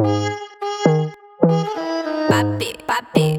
Papi, papi,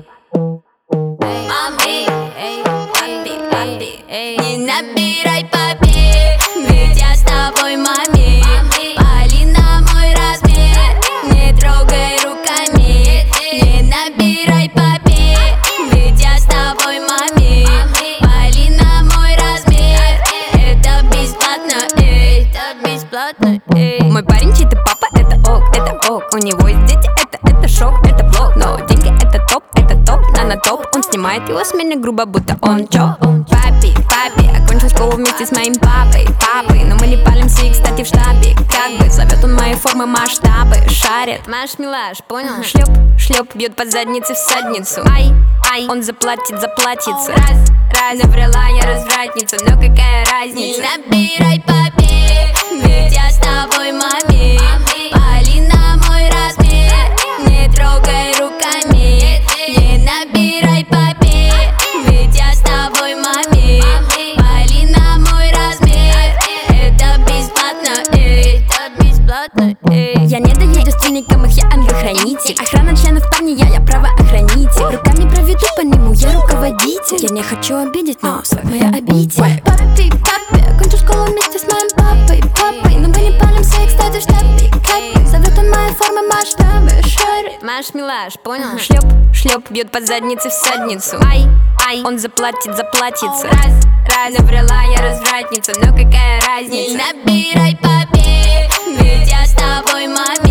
мами, papi, papi, не набирай папи, ведь я с тобой, мами. Пали на мой размер, не трогай руками. Не набирай папи, ведь я с тобой, мами. Пали на мой размер, это бесплатно, это бесплатно. Мой парень чей-то папа, это ок, у него есть дети, это шок, это блог. Но деньги это топ, нано-топ. Он снимает его с меня грубо, будто он чё? Папи, папи, окончил школу вместе с моим папой, но мы не палимся и, кстати, в штабе. Как бы зовет он мои формы, масштабы, шарит. Маш, милаш, понял? Шлеп, шлеп, бьет по заднице в садницу. Ай, ай, он заплатит, заплатится. Раз, наврала я развратница, но какая разница? Не набирай папи, ведь я с тобой, мами. Пали на мой размер, не трогай руками. Не набирай папи, ведь я с тобой, мами. Пали на мой размер, это бесплатно, это бесплатно. Я не даю девственникам их, я ангел-хранитель. Охрана членов парня, я правоохранитель. Руками проведу по нему, я руководитель. Я не хочу обидеть, но свой моя обитель. Папи, папи, окончил школу вместе с моим папой, но мы не палимся и, кстати, в штабе. Как бы зовет он мои формы, масштабы, шарит. Маш, милаш, понял? Шлеп, шлеп, бьет по заднице в садницу. Ай, ай, он заплатит, заплатится. Раз, наврала я развратница, но какая разница? Не набирай папи, ведь я с тобой, мами.